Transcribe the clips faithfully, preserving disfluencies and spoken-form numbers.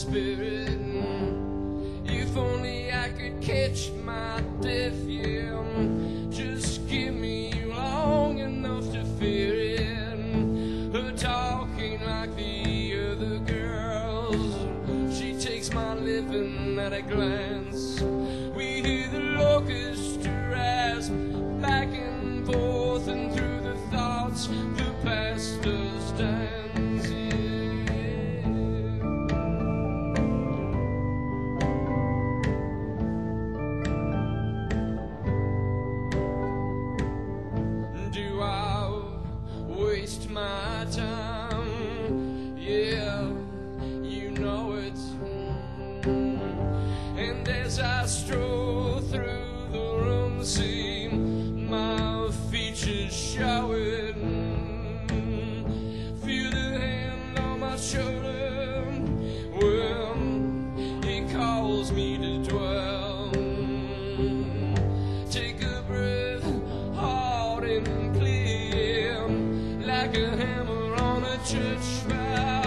spirit. If only I could catch my death, yeah. Just give me long enough to fear it. Her talking like the other girls, she takes my living at a glance. We hear the locusts rasp back and forth, and through the thoughts the pastor's dance. Yeah. Do I waste my time? Yeah, you know it. And as I stroll through the room, see my features showing. Feel the hand on my shoulder. Well, it calls me to dwell. Take a breath, hard and clear, like a hammer on a church valve.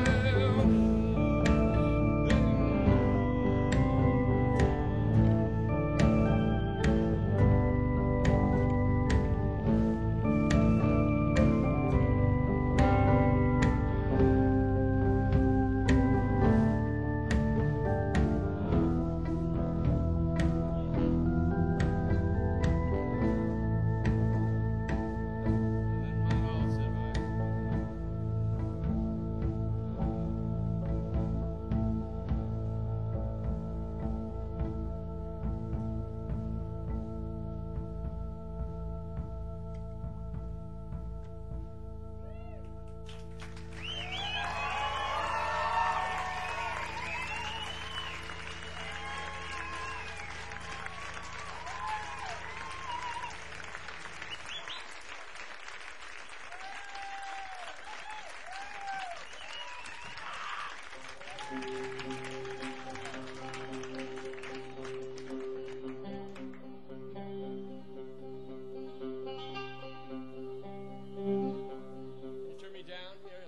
Turn me down here.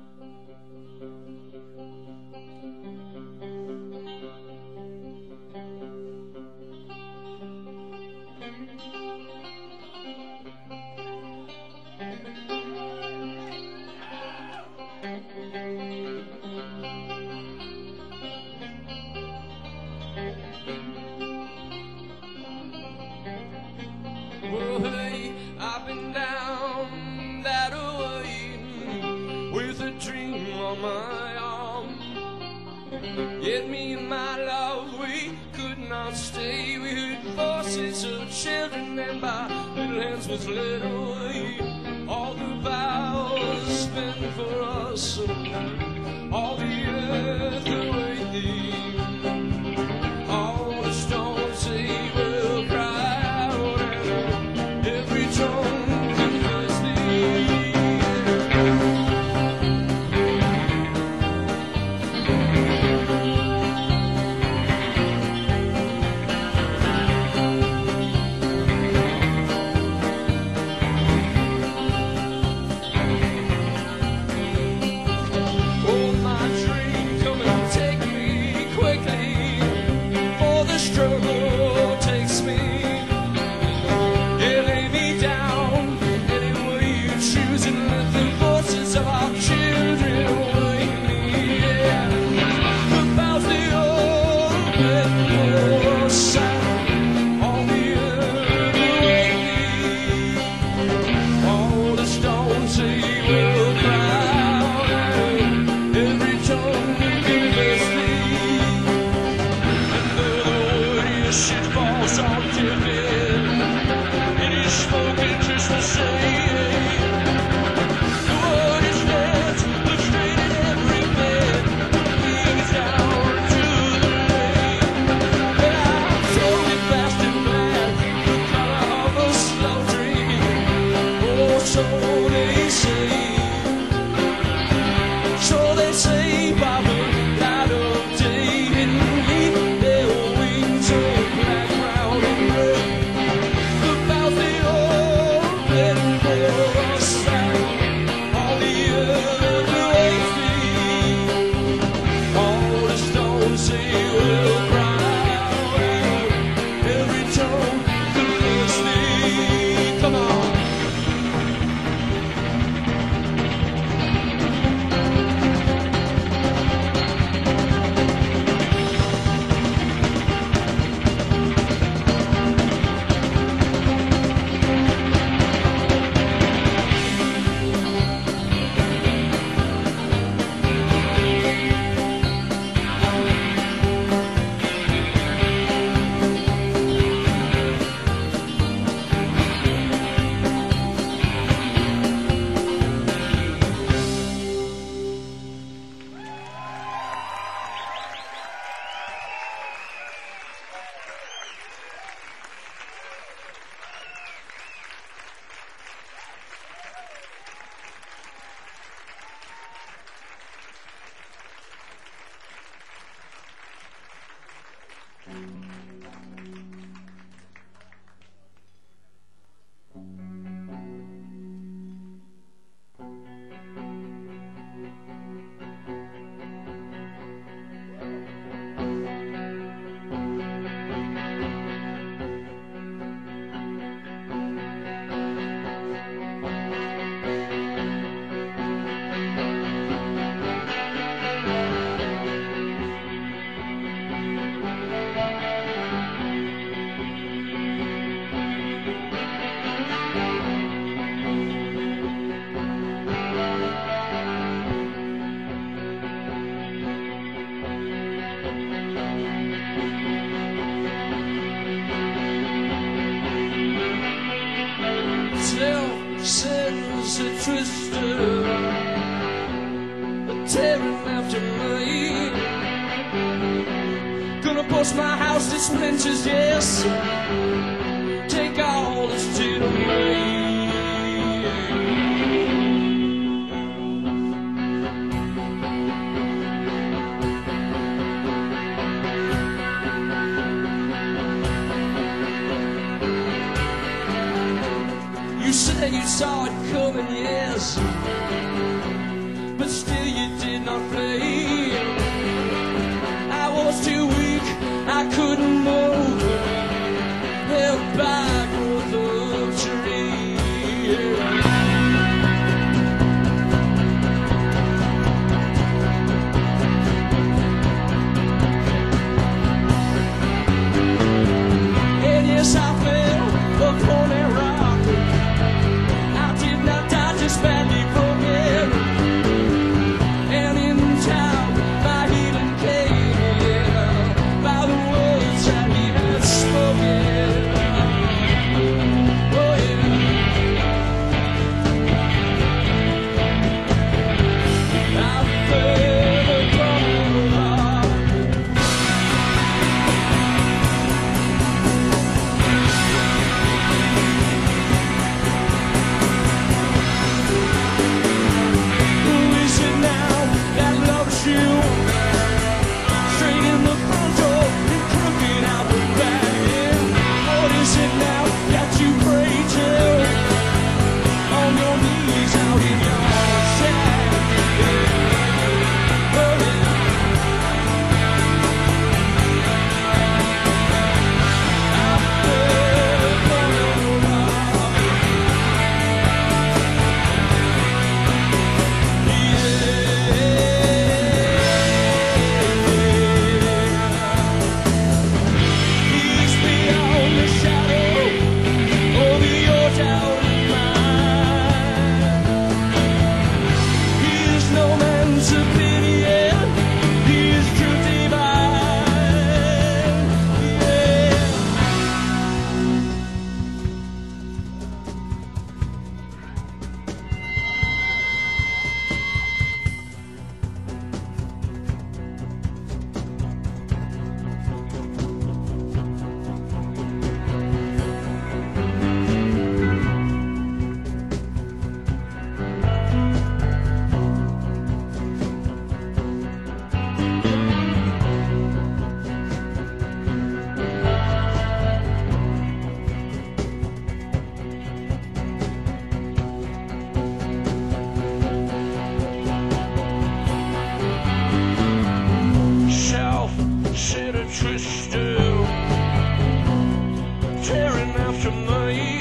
Well, hey, I've been down that way with a dream on my arm. Yet me and my love, we could not stay. We heard voices of children, and by little hands was led away. All the vows spent for us, all the earth await thee. All the stones they will cry out, and every tongue confess thee. Oh, my dream, come and take me quickly, for the struggle takes me. Yeah, lay me down any way you choose, and let the voices of our children wake me. Yeah, the bells they open for sound, all the earth await thee. All the stones they will cry out, and every tongue confess thee. And though the word shit falls on deaf ears, it is spoken just the same. The word is dead, but straight in every bed, leads down to the lake. And I'm slowly fast and glad, the color of a slow dream. Oh, so they say, so they say by the light of day, hidden beneath their wings of black, brown, and red. The bells they open for sound, all the earth awaits thee. All the sends a twister tearing after me. Gonna bust my house to splinters, yes. Take all this shit away. You said you saw it coming, yes, but still you did not play. I was too weak, I couldn't move, held by growth of tree. And yes, I fell upon that rock. Badly broken, and in time my healing came, yeah, by the words that he had spoken. Oh yeah, I fell upon the rock. Twister, tearing after me.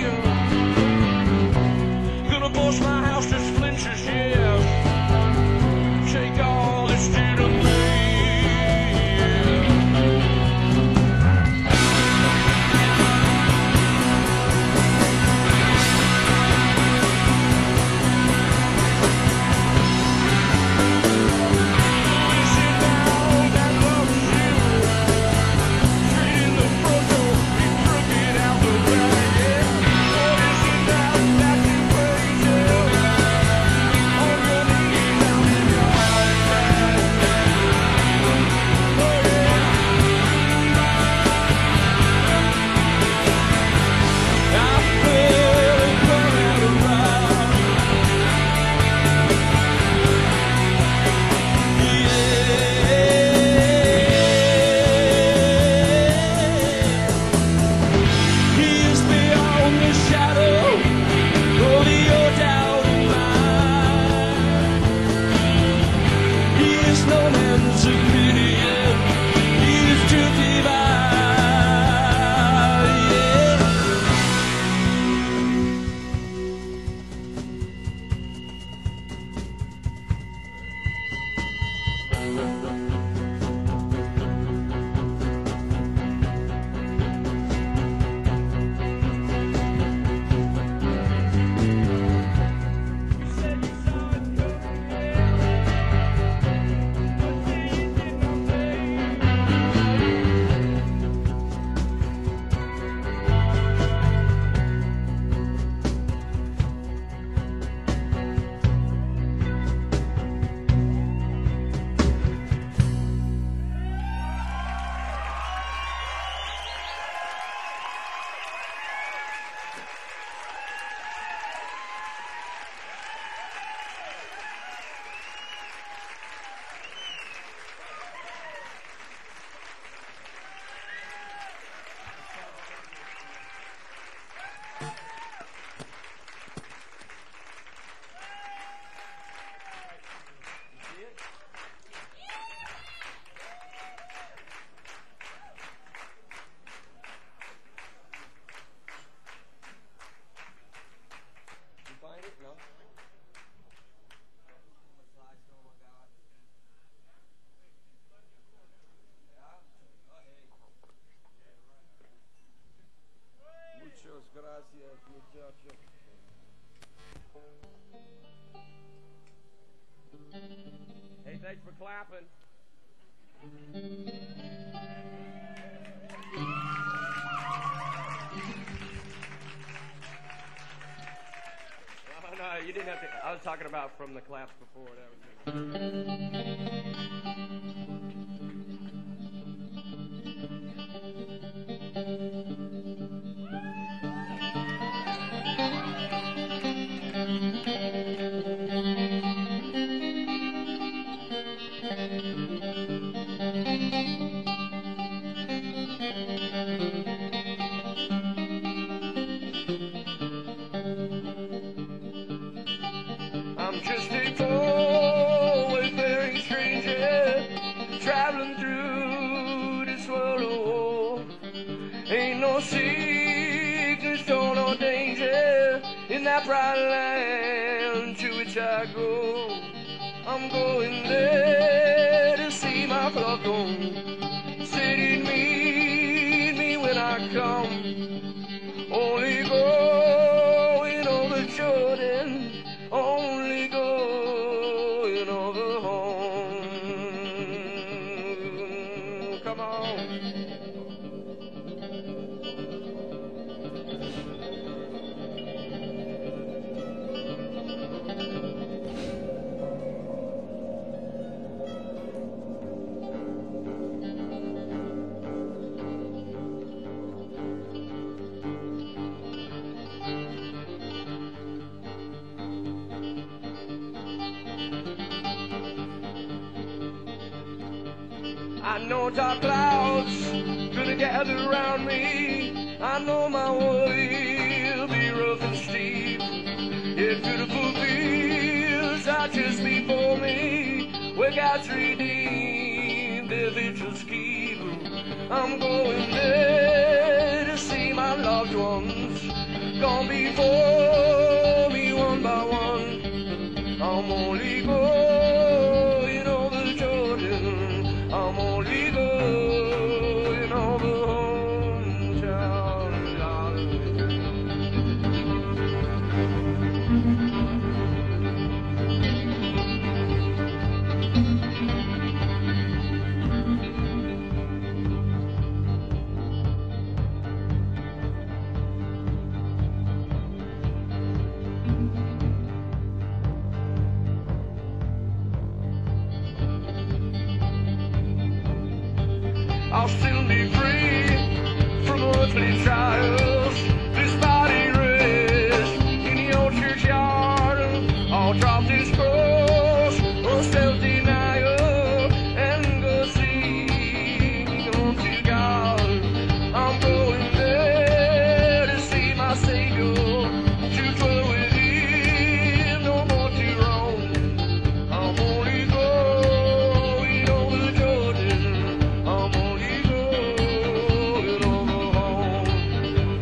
Gonna bust my house to splinters, yeah. Take all this shit of me. Out the back, yeah. What is it now that you praise? gracias, muchachos. Hey, thanks for clapping. Oh, no, you didn't have to. I was talking about from the claps before. That was I'm just a poor wayfaring stranger traveling through this world of war. Ain't no sickness or no danger in that bright land to which I go. I'm going there to see my loved one. Said he'd meet me when I come. Only going over Jordan. Only going over home. Come on. I know dark clouds gonna gather around me. I know my way will be rough and steep. Yet beautiful fields are just before me, where God's redeemed their vigils keep. I'm going there to see my loved ones, gone before me one by one. I'm only going over Jordan. I'm only going over hometown. I'll soon be free from earthly trials. This body rests in the old churchyard. I'll drop this cross of self-denial and go sing unto God. I'm going there to see my Savior, to dwell with Him, no more to roam. I'm only going over Jordan. I'm only going over home.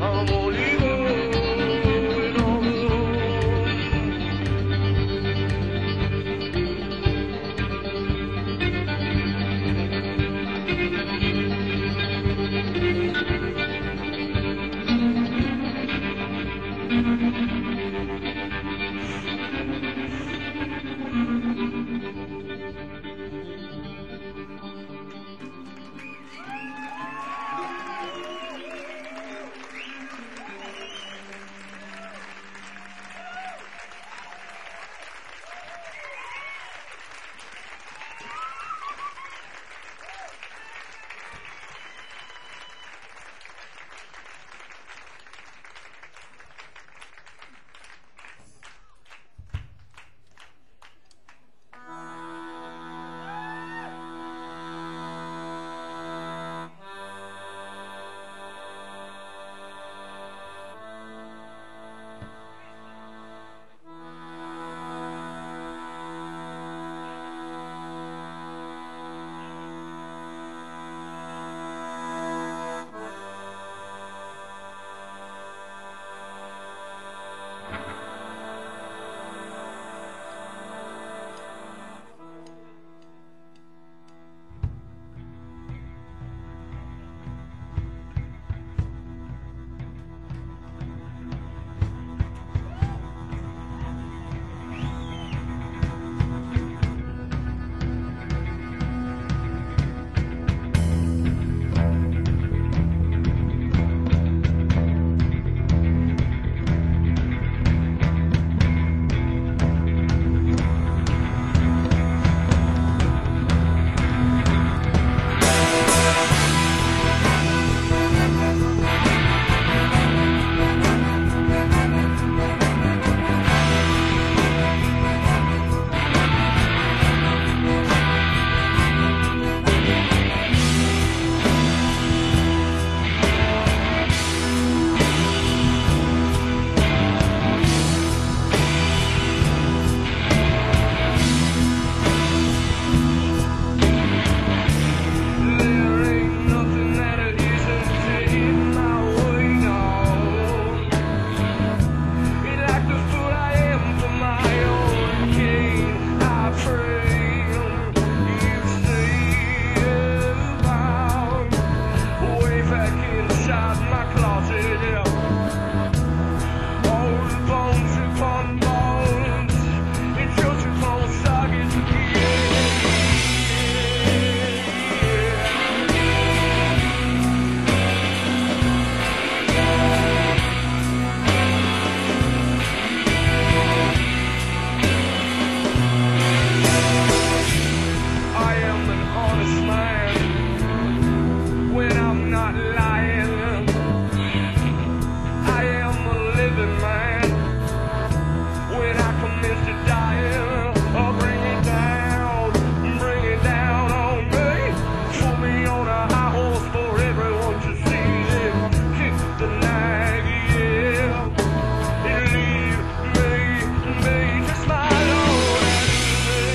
living man. When I commence to die, I'll bring it down, bring it down on me. Put me on a high horse for everyone to see. Then kick the nag, yeah. And leave me, me to smile on at me.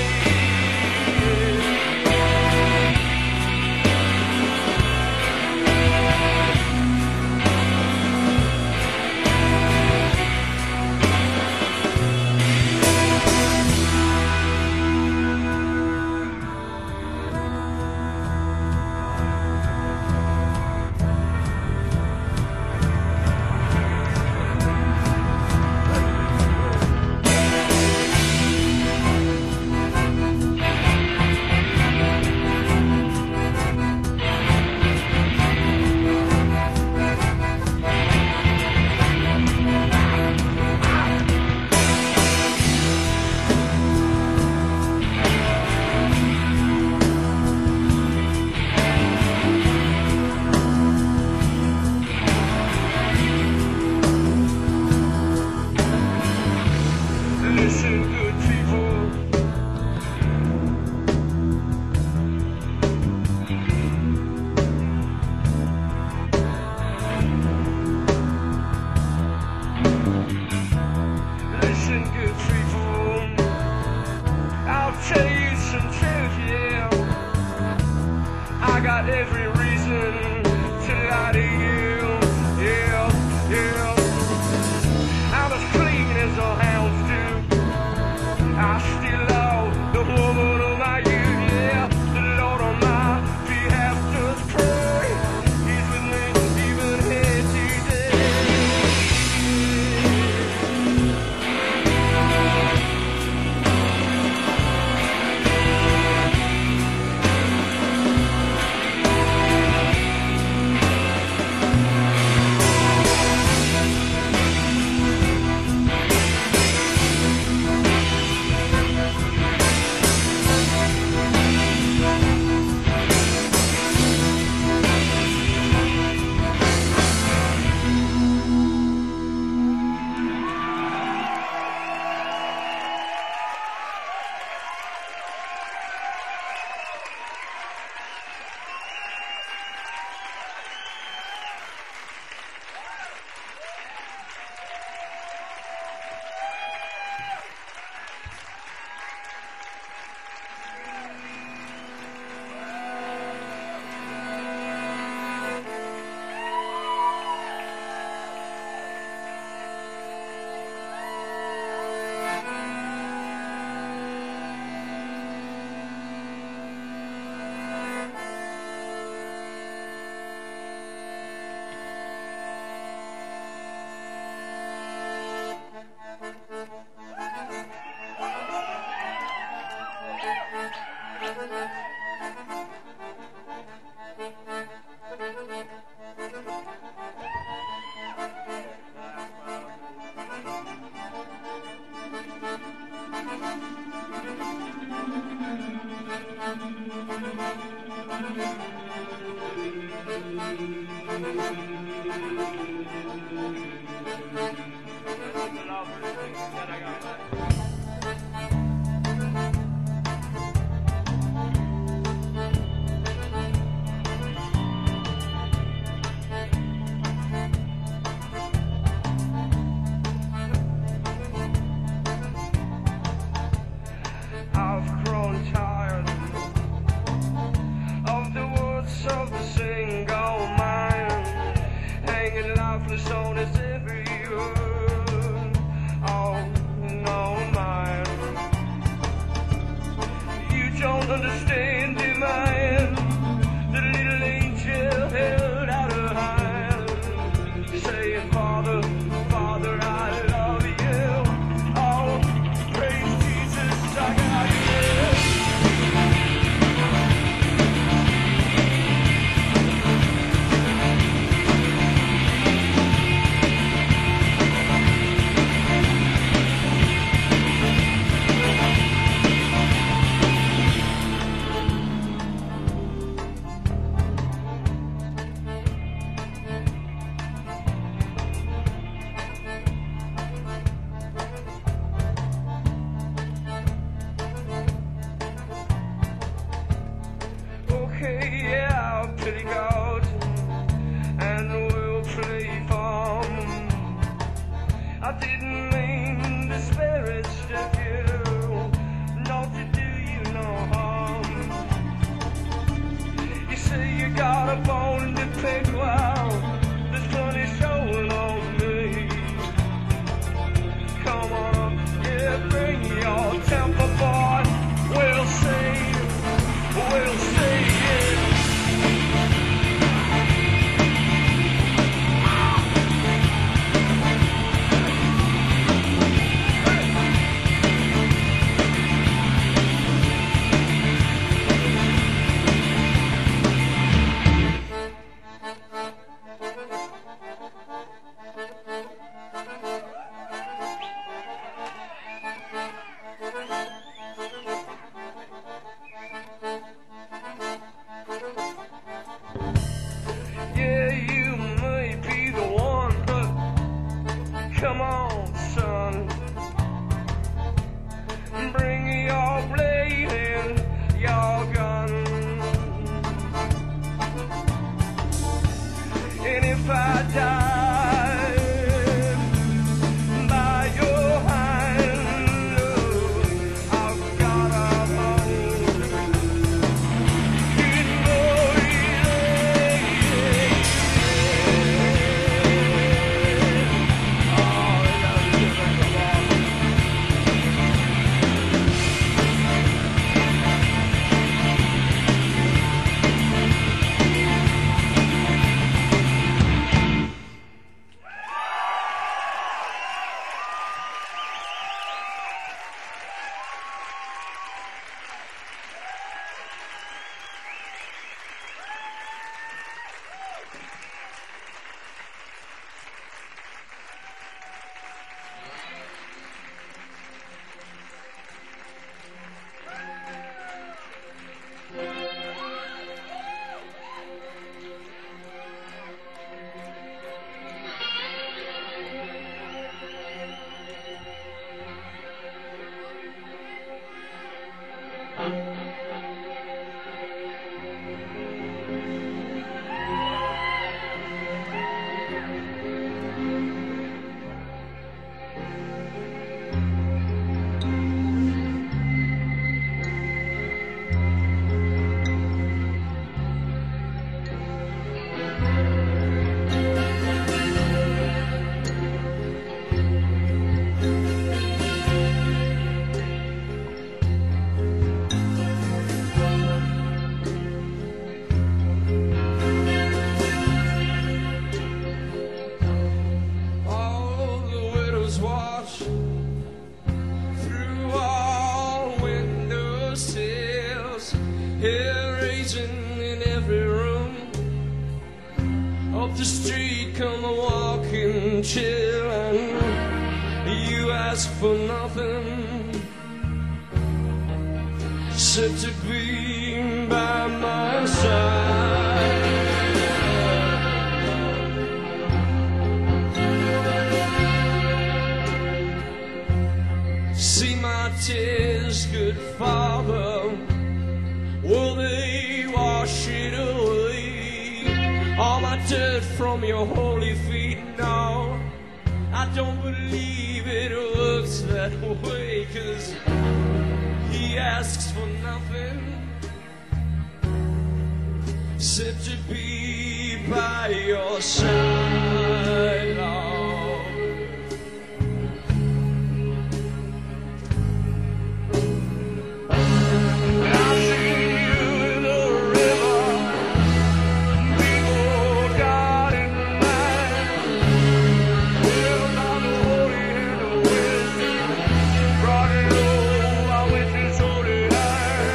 Listen, good people. Listen, good people. I'll tell you some truth, yeah. I got every reason to lie to you, yeah, yeah. I'm as clean as a hound's do. I still love the woman of my youth, yeah. The Lord on my behalf does pray. He's with me even here today. I've grown tired of the words of the single mind, hanging lifeless on its every word. Oh, no, mine. You don't understand, dear man. The little angel held out her hand, saying, Father, Father, I love you. Oh, praise Jesus, I got you. I didn't mean to disparage you, not to do you no harm. You say you got a bone to pick, well, there's plenty showing on me. Come on, yeah, bring your temper, boy. We'll see, we'll see it. Yeah, you may be the one, but come on, son. Bring your blade and your gun. And if I die by your hand, oh, I've got a home. You know the street, come a walking, chillin'. You ask for nothing except to be by my side. See my tears, good Father, will they wash it away? All my dirt from your holy feet? No, I don't believe it works that way, 'cause he asks for nothing except to be by your side, Lord. I see you in the river, people got in mind. Well, not the holy and the wisdom, brought it all, I wish you so did I.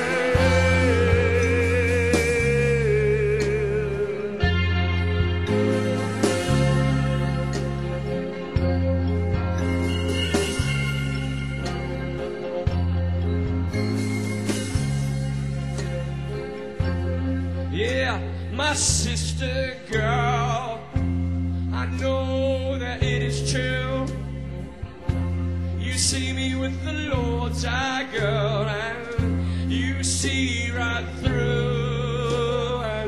Yeah, my sister girl, I know that it is true. You see me with the Lord's eye, girl, and you see right through, and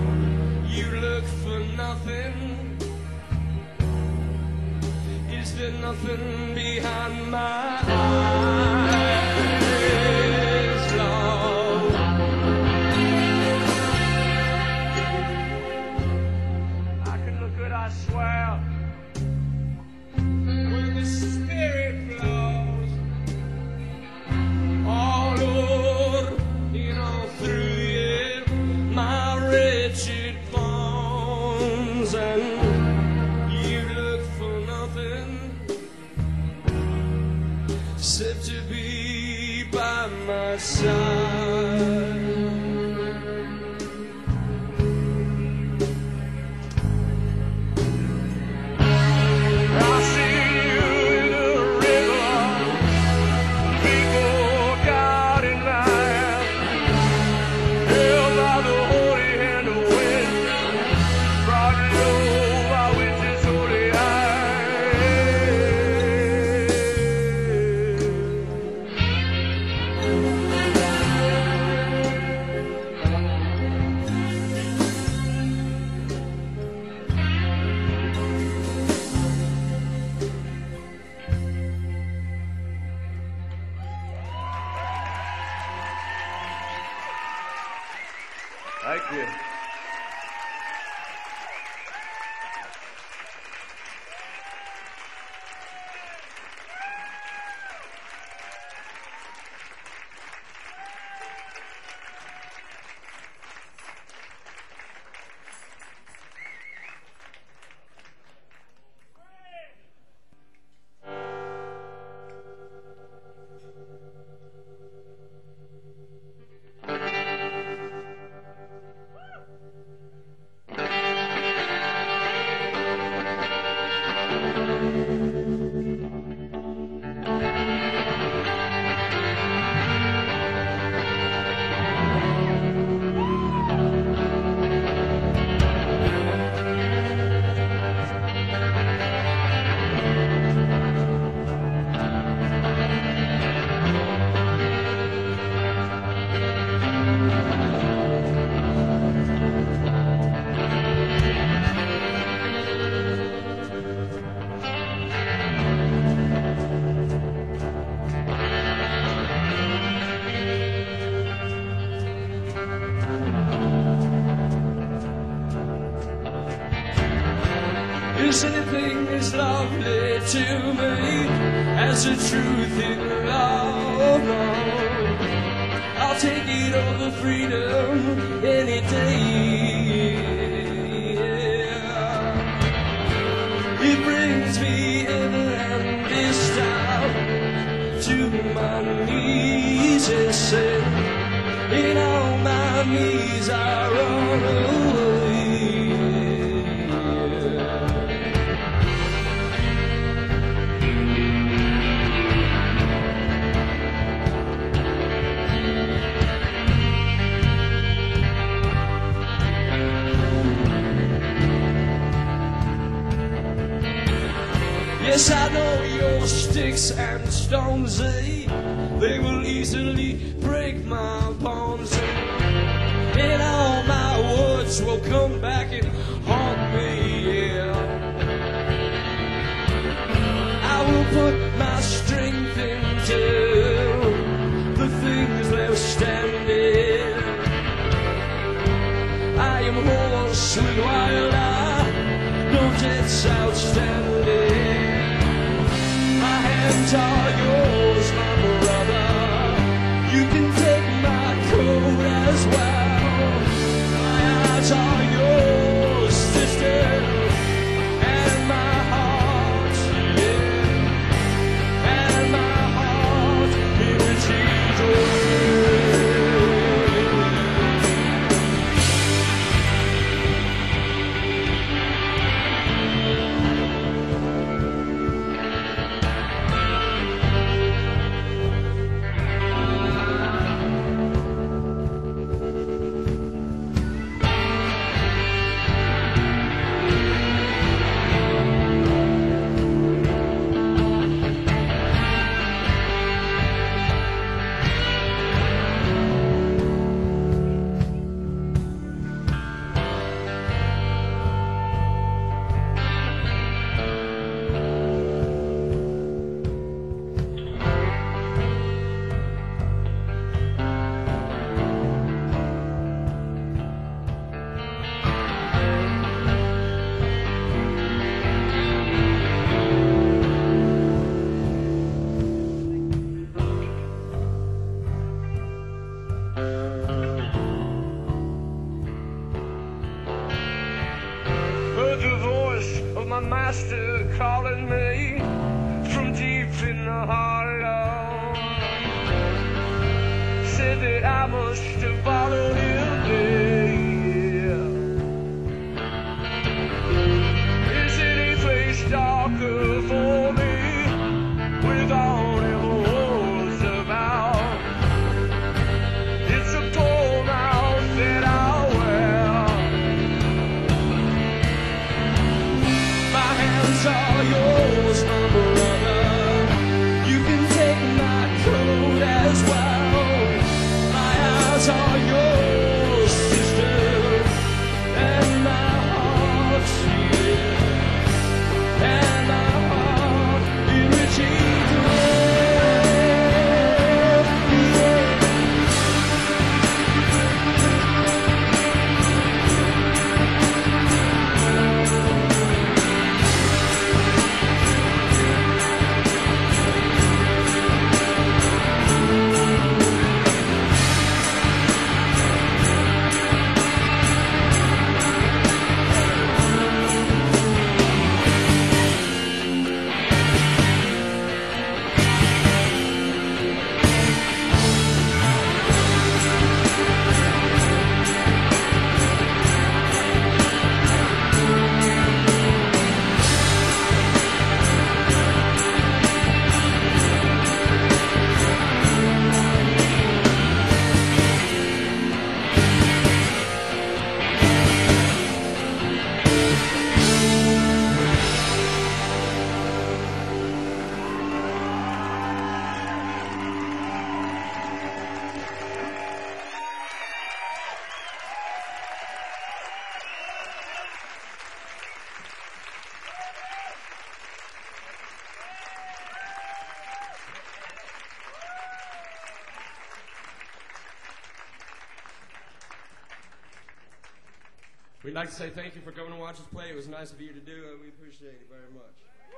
you look for nothing. Is there nothing behind my eyes, Lord. I can look good, I swear, when the Spirit flows. Oh Lord, you know, through you, my wretched bones, and you look for nothing except to be by my side. I see you in the river, people got in line, held by the holy hand of wind, brought low by witches' holy Thank you. Is anything as lovely to me as the truth in love? No. I'll take it over freedom any day. Yeah. It brings me ever and this time to my knees and say, in all my knees I run away. Yes, I know your sticks and stones, eh? They will easily break my bones, eh? And all my words will come back and haunt me, yeah. I will put my strength into the things left standing. I am hoarse with wild eye, no debts outstanding. My hands are yours, my brother. You can take my coat as well. My eyes are yours, sister, and my heart, yeah, and my heart in Jesus. I must have followed him there. Is any place darker for me without ever walls about? It's a cold house that I wear. My hands are yours, my brother. You can take my coat as well. My eyes are yours, sister, and my heart's here, and my heart in reaching We'd like to say thank you for coming to watch us play. It was nice of you to do it. We appreciate it very much.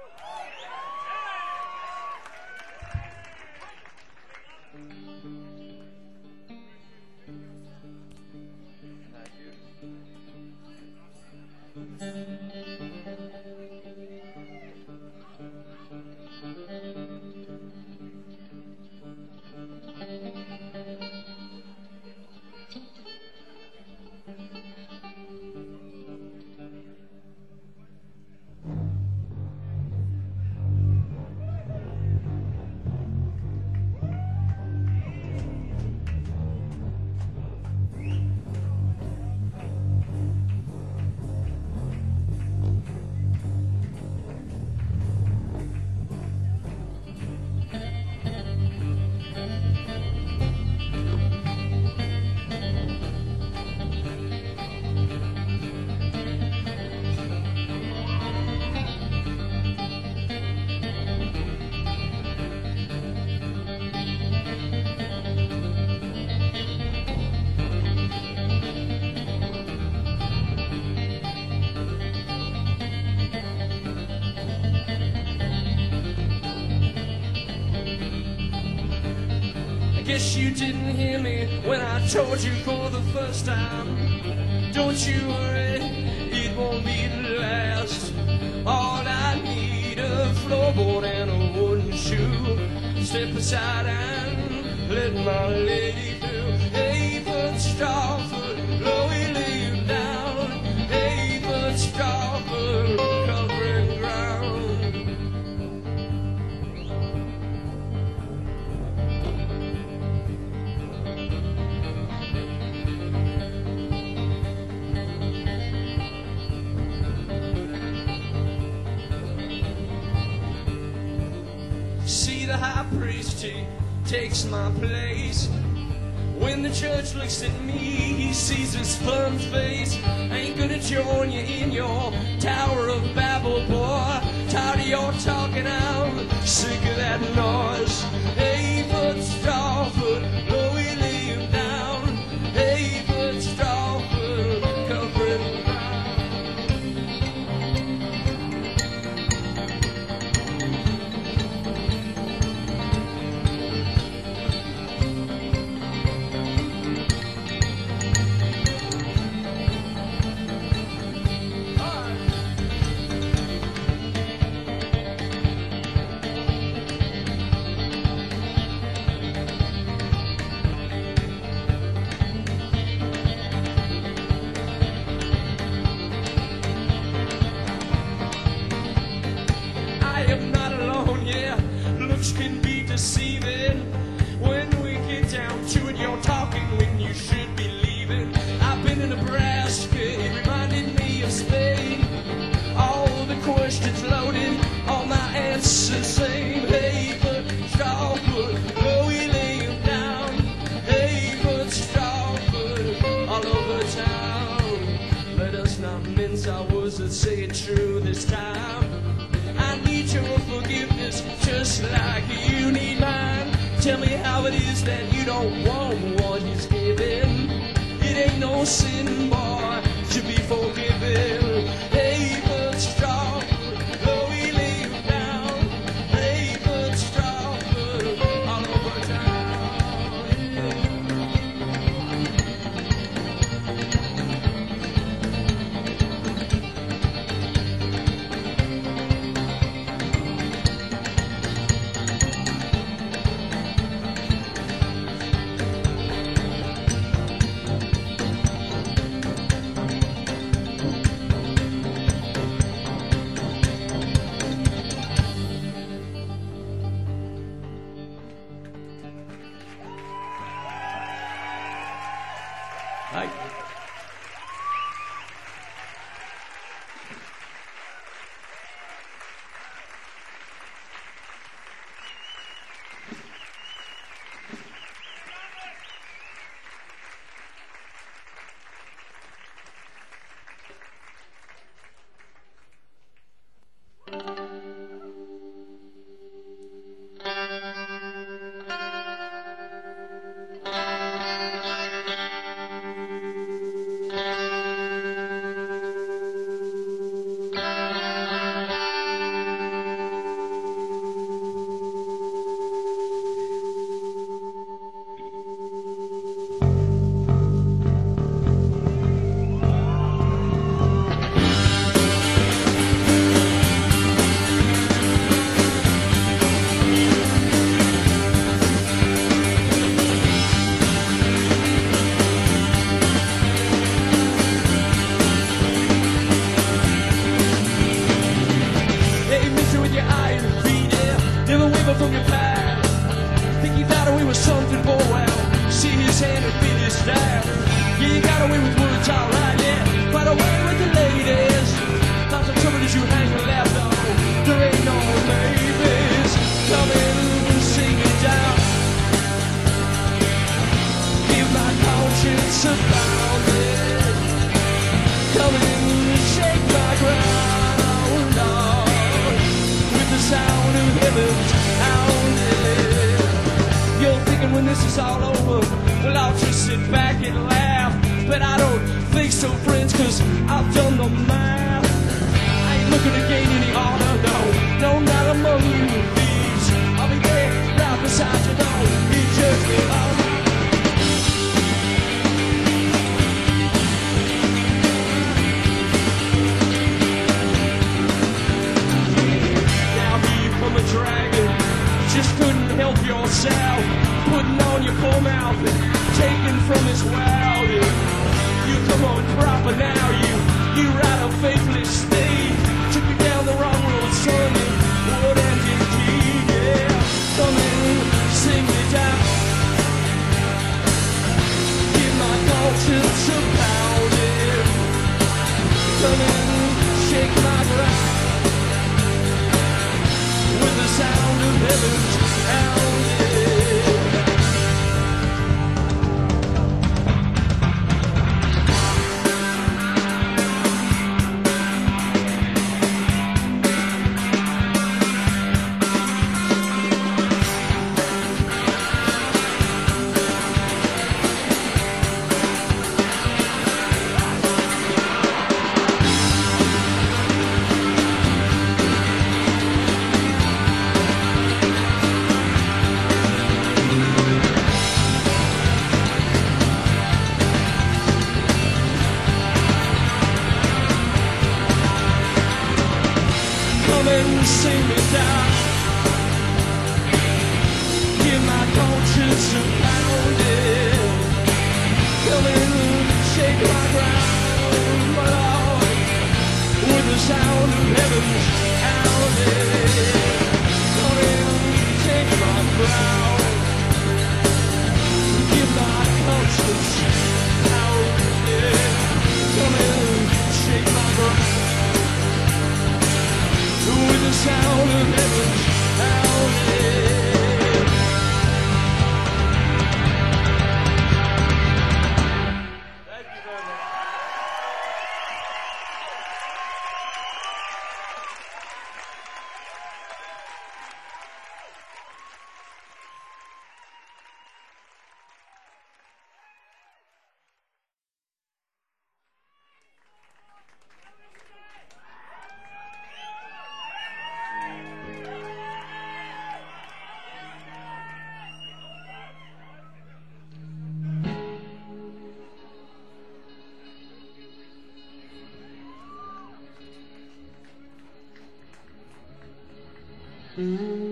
Guess you didn't hear me when I told you for the first time. Don't you worry, it won't be the last. All I need a floorboard and a wooden shoe. Step aside and let my lady through. Hey, but Strawford, Louie, lay you down. Hey, but Strawford, covering ground. The high priest, he takes my place. When the church looks at me, he sees his firm face. Ain't gonna join you in your Tower of Babel, boy. Tired of your talking, I'm sick of that noise. Hey, but Strawford, Louie, lay him down. Hey, but Strawford, covering Tell me how it is that you don't want what he's giving. It ain't no sin, boy, to be forgiven. Hey, but strong, though he lay you down. Hey, but strong, all over town. Hi. From your past, think you thought we were something for a while. See his hand and beat his staff. Yeah, you got away with words, alright, yeah. Got away with the ladies. Lots of trouble as you hang and laugh, though. There ain't no babies. Come in and sing it down. Give my conscience a pounding. Come in and shake my ground, oh, with the sound of heaven's. You're thinking when this is all over, well, I'll just sit back and laugh. But I don't think so, friends, cause I've done the math. I ain't looking to gain any honor, no, no, not among you thieves. I'll be there right beside you, though, you just me on. Now here you come a dragon, just couldn't help yourself, putting on your poor mouth and taking from his wow. You come on proper now, you you ride a faithless steed. Took you down the wrong road, son, and would end indeed, yeah. Come in, sing me down. Give my conscience a pounding. Come in, shake my ground. With the sound of heaven's pounding.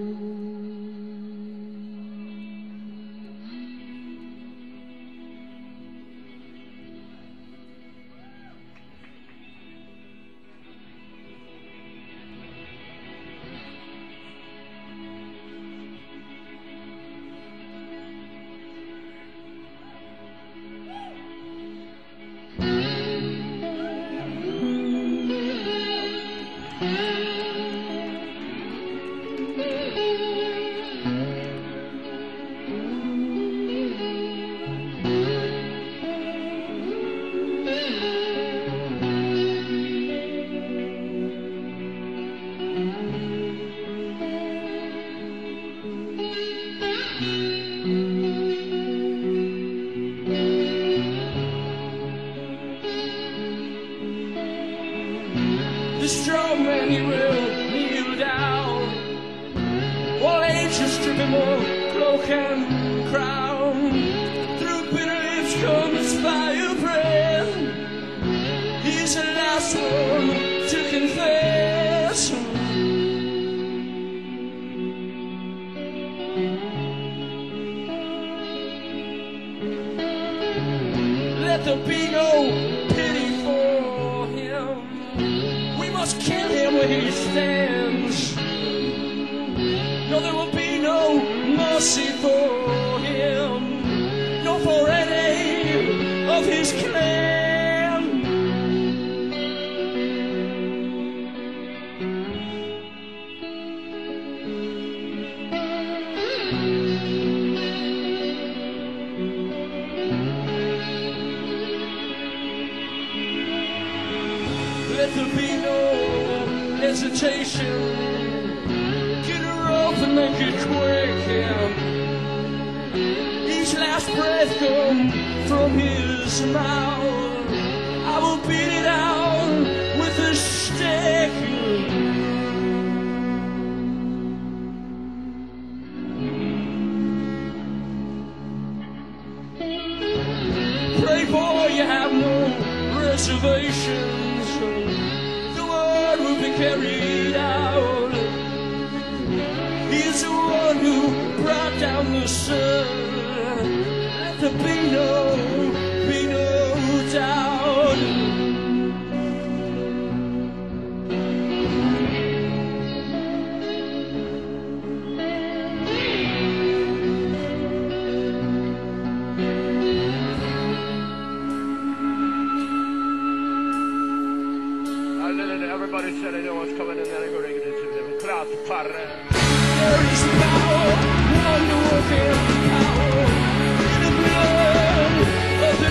The strong man, he will kneel down, while angels strip him of cloak and crown. Through bitter lips comes fire breath. He's the last one to confess. Let there be no pity for him. We must kill him where he stands. No, there will be no mercy for him, nor for any of his clan. Let there be no hesitation. Get her up and make it quick, yeah. Each last breath come from his mouth. I will beat it out with a stick. Pray boy, you have no reservations. The word will be carried out. He's the one who brought down the sun. Let there be no, be no doubt. Everybody said I know what's coming, and then I go to get into the clouds party. There is power, wonder-working power in the blood of the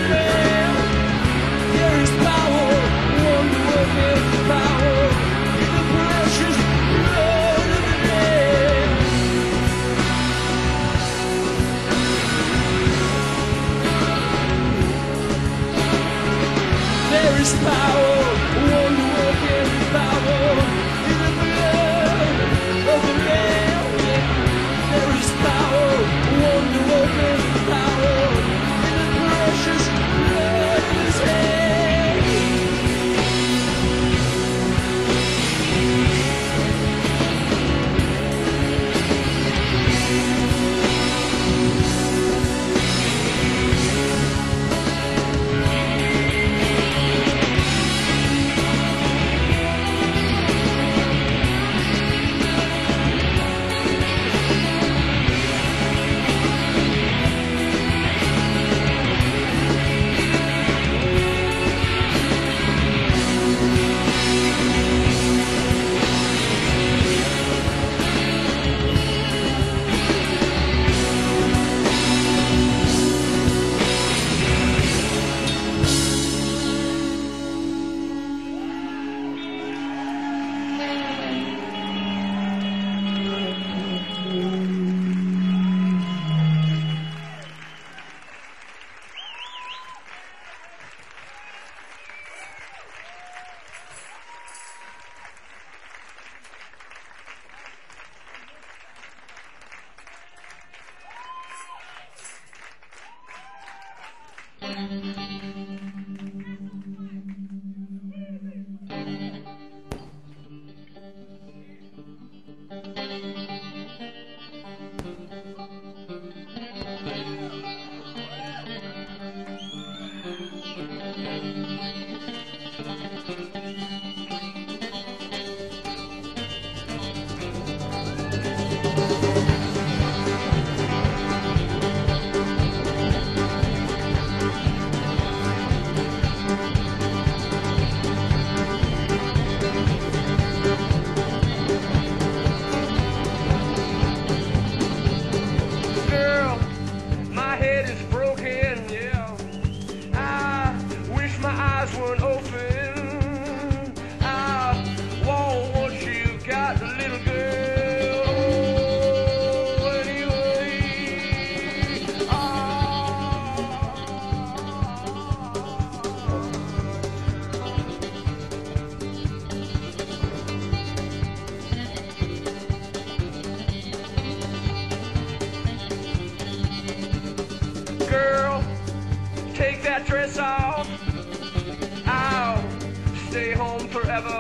that dress off. I'll stay home forever.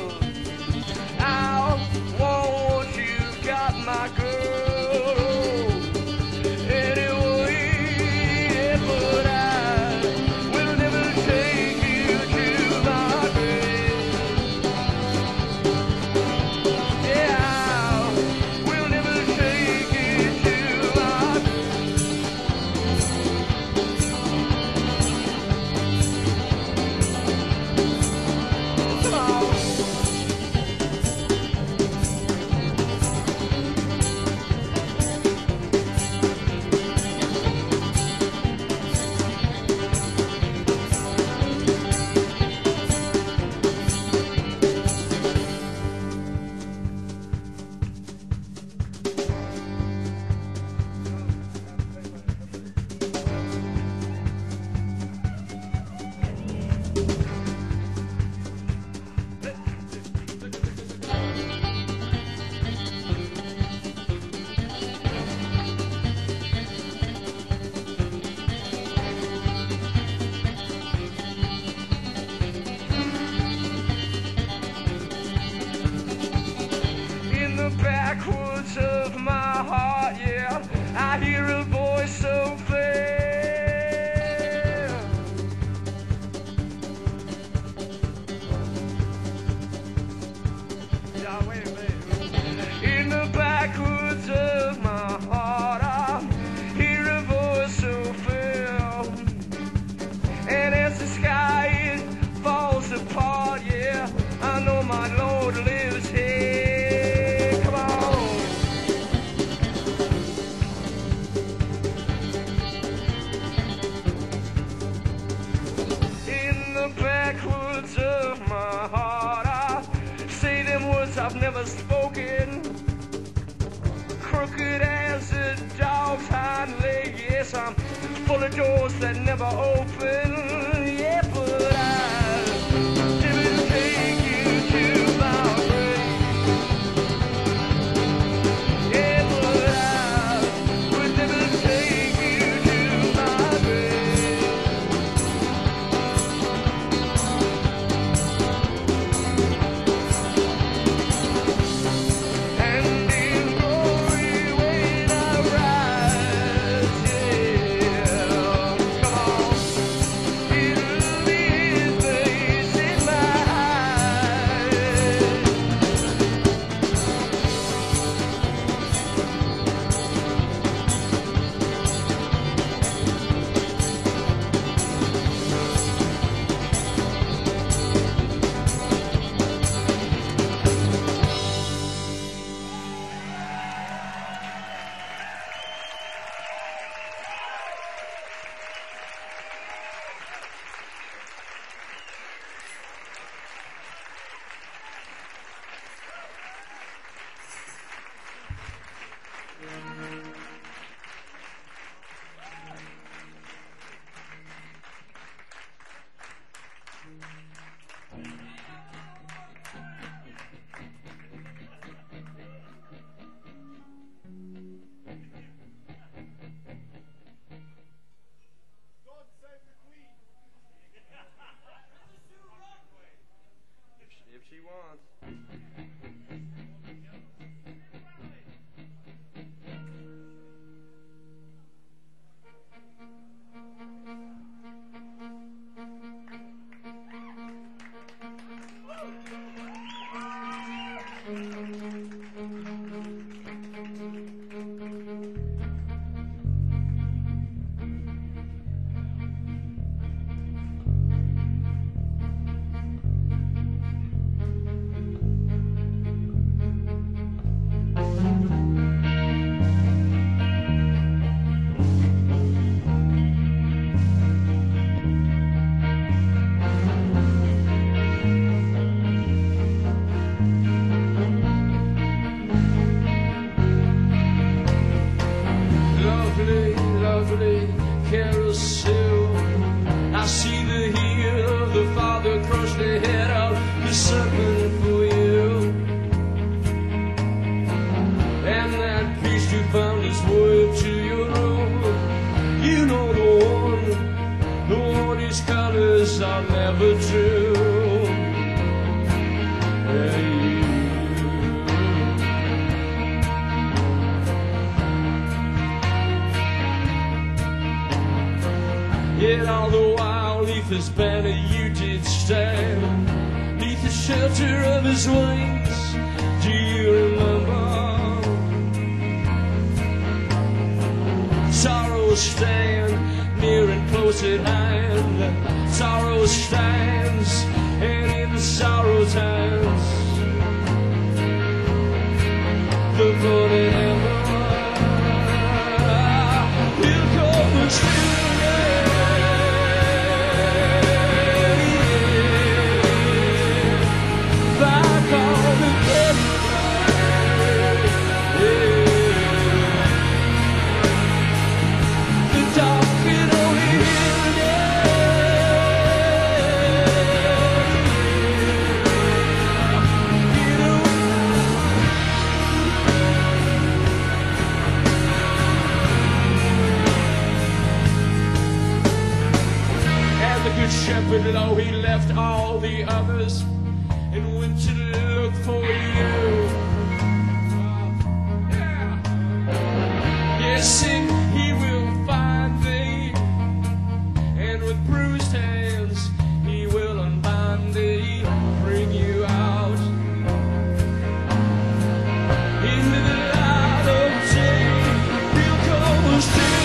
I'll want you, got my girl. Anyway, but I will never take you to my grave. Yeah, I will never take you to my grave. Come on. In the backwoods of my heart, yeah, I hear a voice so fair. Yeah, wait, wait. In the backwoods of my heart, I hear a voice so fair. And as the sky it falls apart, yeah, I know my Lord lives here. Come on. In the backwoods of my heart, I say them words I've never spoken. Crooked as a dog's hind leg, yes, I'm full of doors that never open. Yeah, but I never take you to my grave. Yeah, but I would never take you to my grave. And in glory when I rise, yeah, come on. It'll be His face in my eyes. If she wants. Lovely, lovely carousel. I see the heel of the Father crush the head of the serpent for you. And that priest who found his way up to your room, you know the one, the one Yet all the while, neath his banner you did stand, neath the shelter of his wings. Do you remember? Sorrow stand near and close at hand. Sorrow stands, and in the sorrow times, the morning ember will come and still. Shepherd, lo, he left all the others and went to look for you. Yeah. Yes, and he will find thee, and with bruised hands he will unbind thee, bring you out into the light of day. He'll come still.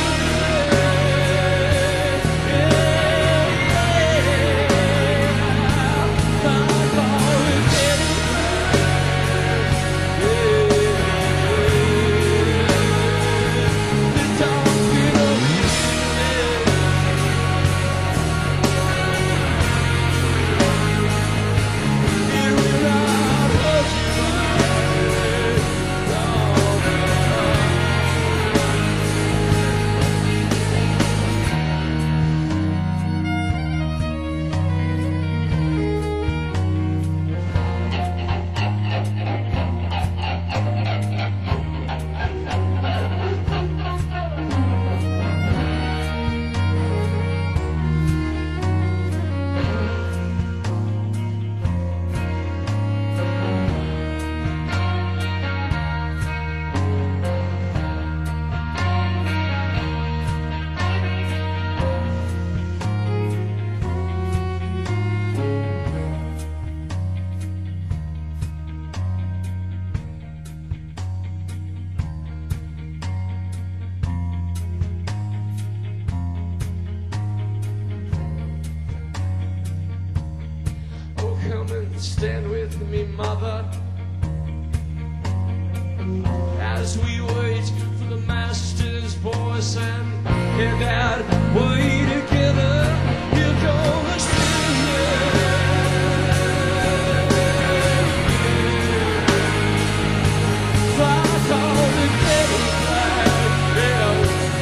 Stand with me, mother, as we wait for the master's voice, and hear that way together. He'll come and still like all the dead flag, yeah.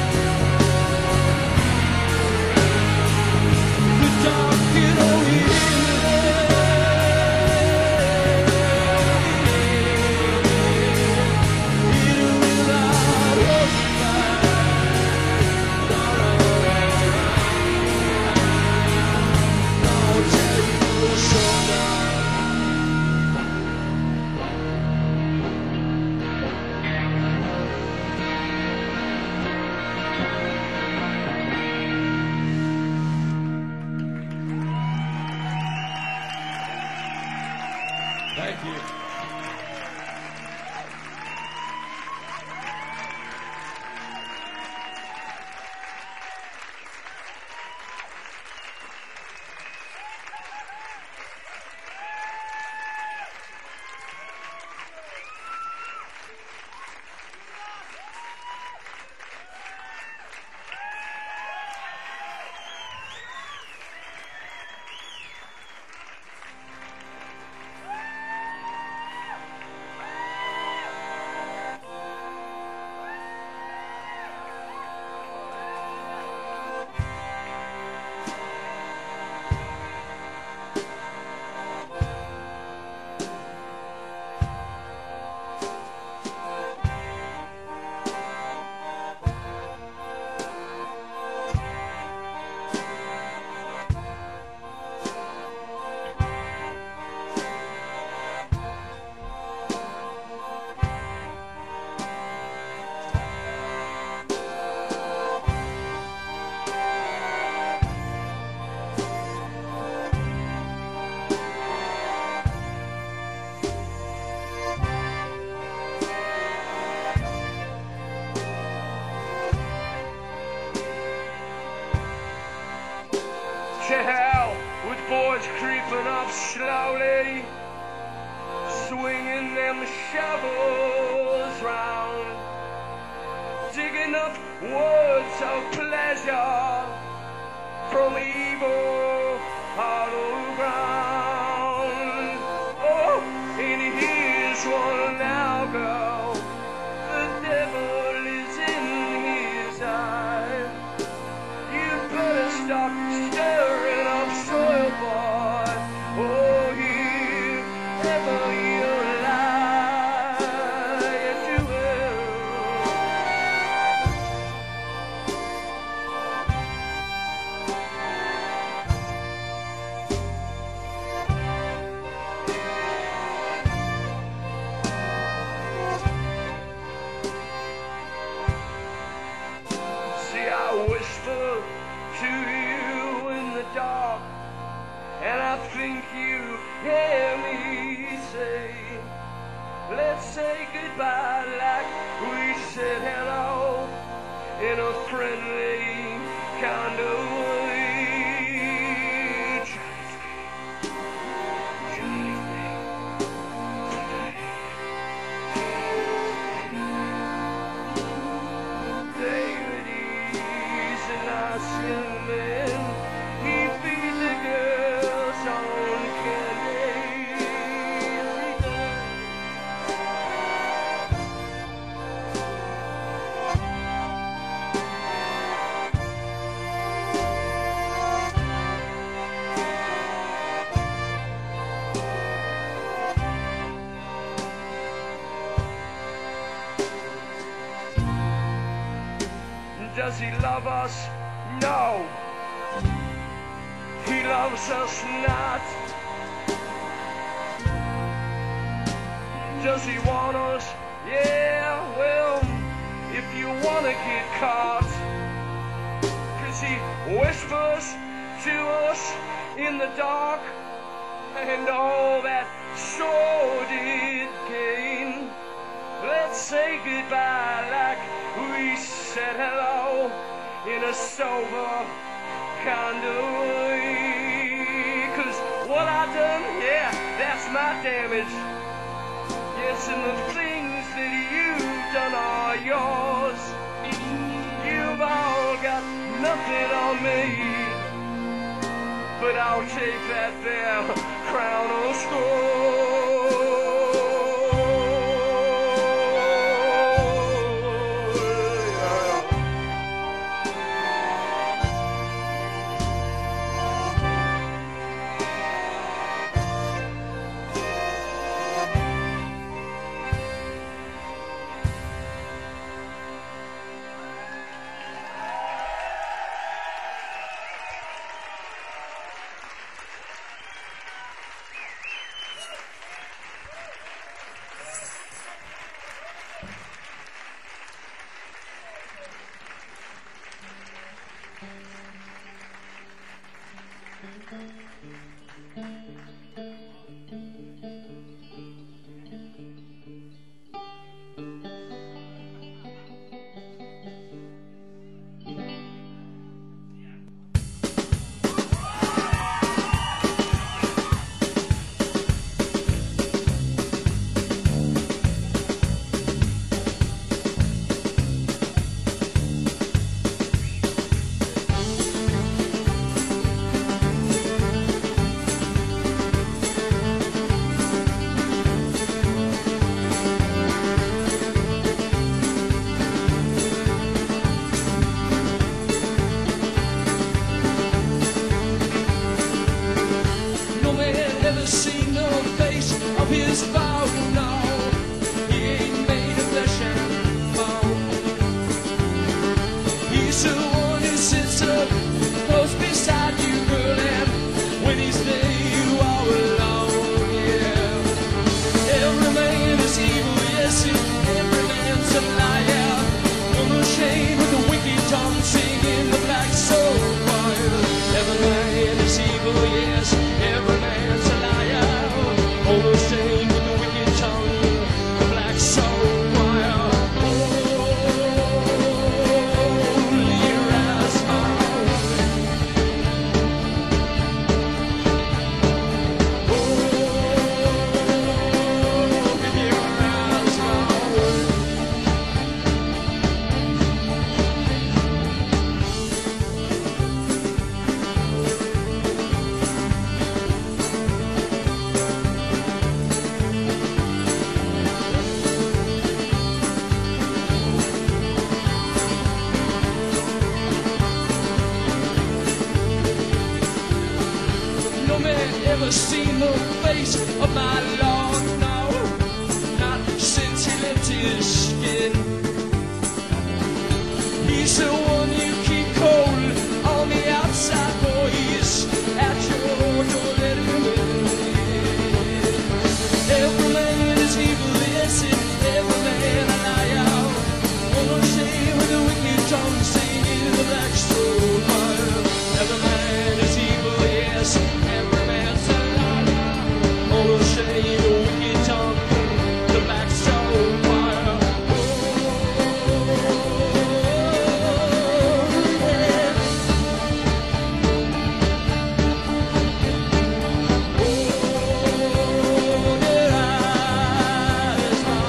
The dark and only it will to hell with boys creeping up slowly, swinging them shovels round, digging up words of pleasure from evil hollow ground. Oh, and here's one now, girl. The devil is in his eye. You better stop stirring up soil, boy. Oh, here, ever you lie, yes you will. See, I whisper to you in the dark, and I think you hear me say, let's say goodbye like we said hello, in a friendly kind of way. David, he's a nice young man. He feeds the girls on candy. He does. Does he love us? No. He loves us not. Does he want us? Yeah, well, if you wanna get caught, 'cause he whispers to us in the dark, and all that sordid gain. Let's say goodbye like we said hello, in a sober kind of way. 'Cause what I done, yeah, that's my damage. Yes, and the things that you've done are yours. You've all got nothing on me, but I'll take that there crown of score. never seen the face of my Lord, no, not since he left his skin. He's the one you keep cold on the outside, boy, he's at your door, let him in. Every man is evil, listen, every man a liar. One shame with a wicked tongue singing the black soul choir. Every man is evil, yes, every man's a liar. One shame, the wicked tongue, the black soul choir. Oh, yeah. Oh, their eyes are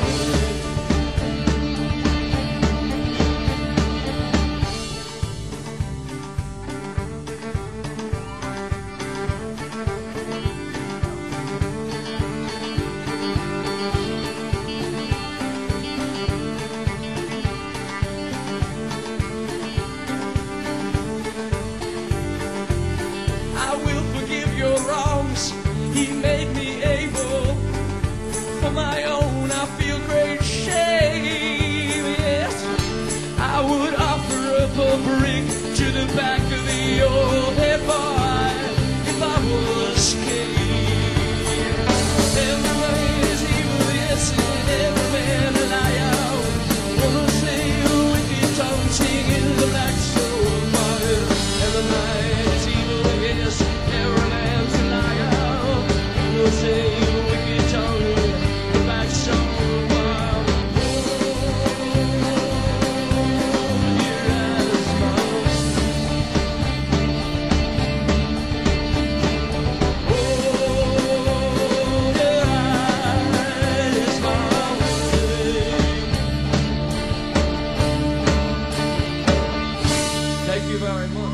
I will forgive your wrongs. He made me able. For my own, I feel great shame. Yes, I would offer up a brick to the back of the old head boy if I was king. Every man is evil, yes, and every man a liar. Wanna say a wicked tongue singing the black soul choir. Every man is evil, yes, every man's a liar. Wanna say a wicked tongue, the black soul choir. Oh, your eyes smile. Oh, your eyes smile. Thank you very much.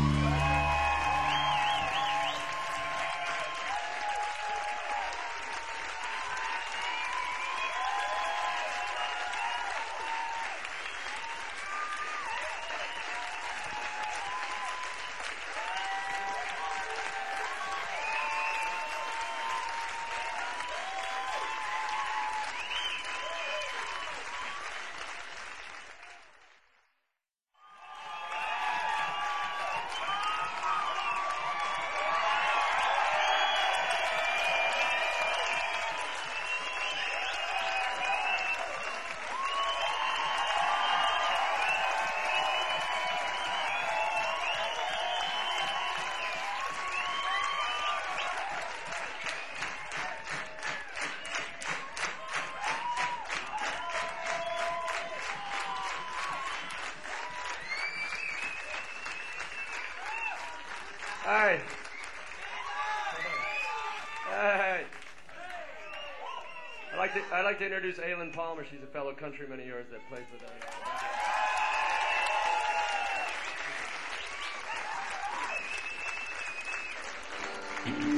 All right. All right. I'd like to, I'd like to introduce Aylin Palmer. She's a fellow countryman of yours that plays with us. Thank you.